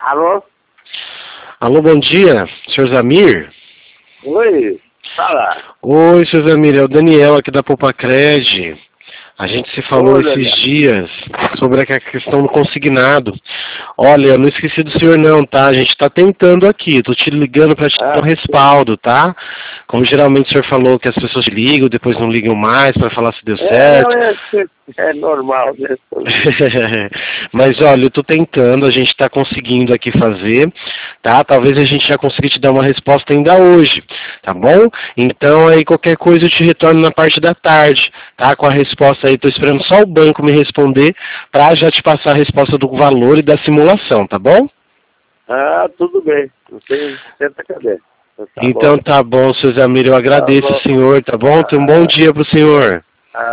Alô? Alô, bom dia, senhor Zamir. Oi, fala. Oi, senhor Zamir, é o Daniel aqui da Popacred. A gente se falou Oi, esses Daniel. dias sobre a questão do consignado. Olha, eu não esqueci do senhor não, tá? A gente está tentando aqui, tô te ligando para te dar um respaldo, tá? Como geralmente o senhor falou que as pessoas te ligam, depois não ligam mais para falar se deu certo. É normal, né? Mas olha, eu tô tentando, a gente está conseguindo aqui fazer, tá? Talvez a gente já consiga te dar uma resposta ainda hoje, tá bom? Então aí qualquer coisa eu te retorno na parte da tarde, tá? Com a resposta aí, tô esperando só o banco me responder para já te passar a resposta do valor e da simulação, tá bom? Ah, tudo bem. Não tem tenta cadê? Tá Então bom. tá bom, seu Zamir, eu Tá agradeço bom. o senhor, tá bom? Tenha um bom Ah, dia pro senhor.